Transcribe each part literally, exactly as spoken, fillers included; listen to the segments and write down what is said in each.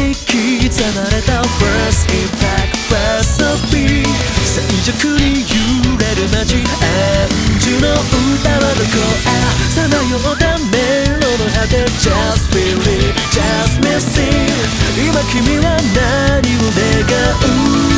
に刻まれた First Impact Philosophy 最弱に揺れる街アンジュの歌はどこへさまよった迷路の果て Just believe, just missing 今君は何を願う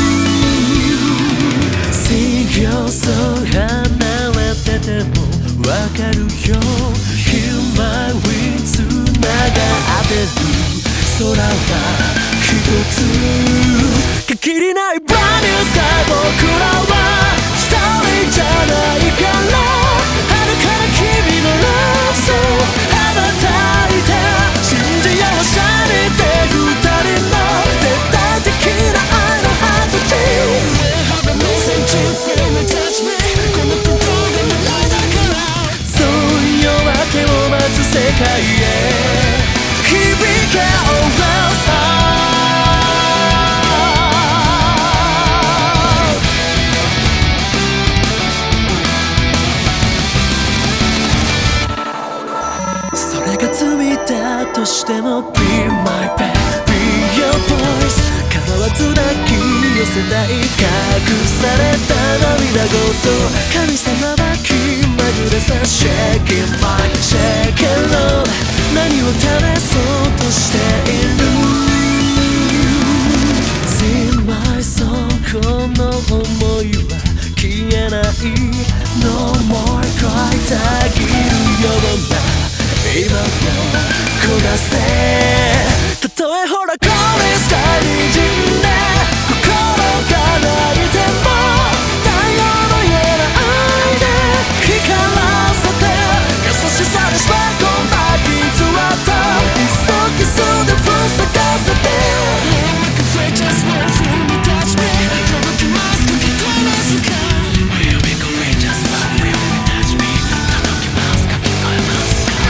Sing your song 離れててもわかるよ Hear my wind つながってる空は一つ限りない Brand new sky 僕らは一人じゃないから遥かな君の Love Soul 羽ばたいて信じようシャイニーで二人の絶対的な愛のハートビート Listen to feel me touch me この心が未来だからそう夜明けを待つ世界へ響け All else out それが罪だとしても Be my pet, be your voice 構わず抱き寄せたい隠された涙ごと神様は気まぐれさ Shaking my, shaking Lord 何を試そうとしている Sing my song この想いは消えない No more cry たぎるような今を焦がせたとえほらこれスタイルにじんで心が泣いても太陽のような愛で光らせて優しさでしまこんだ傷跡いっそキスで塞がせて Like a flame just wanna feel me touch me 届きますか聞こえますか Will be courageous but feel me touch me 届きますか聞こえますか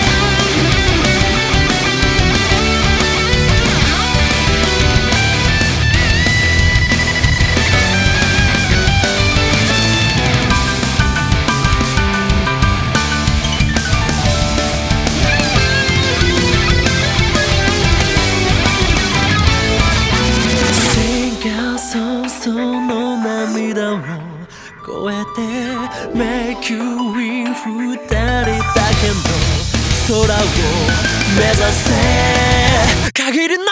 その涙を越えて Make you win 二人だけの空を目指せ限りない